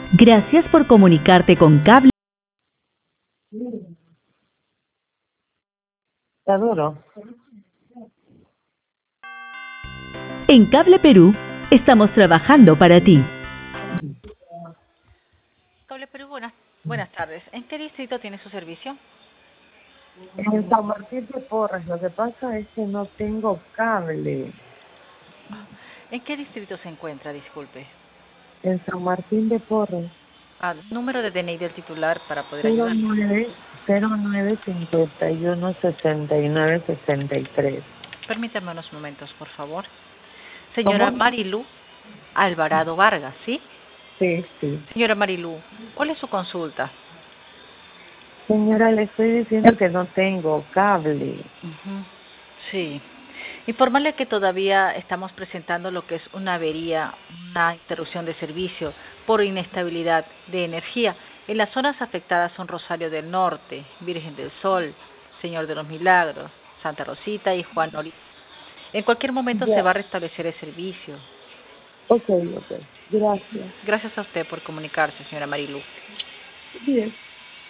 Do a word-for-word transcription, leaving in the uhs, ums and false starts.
Gracias por comunicarte con Cable. Está duro. En Cable Perú estamos trabajando para ti. Cable Perú, buenas, buenas tardes. ¿En qué distrito tiene su servicio? En San Martín de Porres, lo que pasa es que no tengo cable. ¿En qué distrito se encuentra, disculpe? En San Martín de Porres. Ah, número de D N I del titular para poder cero ayudar. nueve cero nueve cincuenta y uno sesenta y nueve sesenta y tres. Permítame unos momentos, por favor. Señora ¿Cómo? Marilú Alvarado Vargas, ¿sí? Sí, sí. Señora Marilú, ¿cuál es su consulta? Señora, le estoy diciendo que no tengo cable. Uh-huh. Sí. Informarle que todavía estamos presentando lo que es una avería, una interrupción de servicio por inestabilidad de energía. En las zonas afectadas son Rosario del Norte, Virgen del Sol, Señor de los Milagros, Santa Rosita y Juan Nori. En cualquier momento se Ya. va a restablecer el servicio. Ok, ok. Gracias. Gracias a usted por comunicarse, señora Marilú. Bien.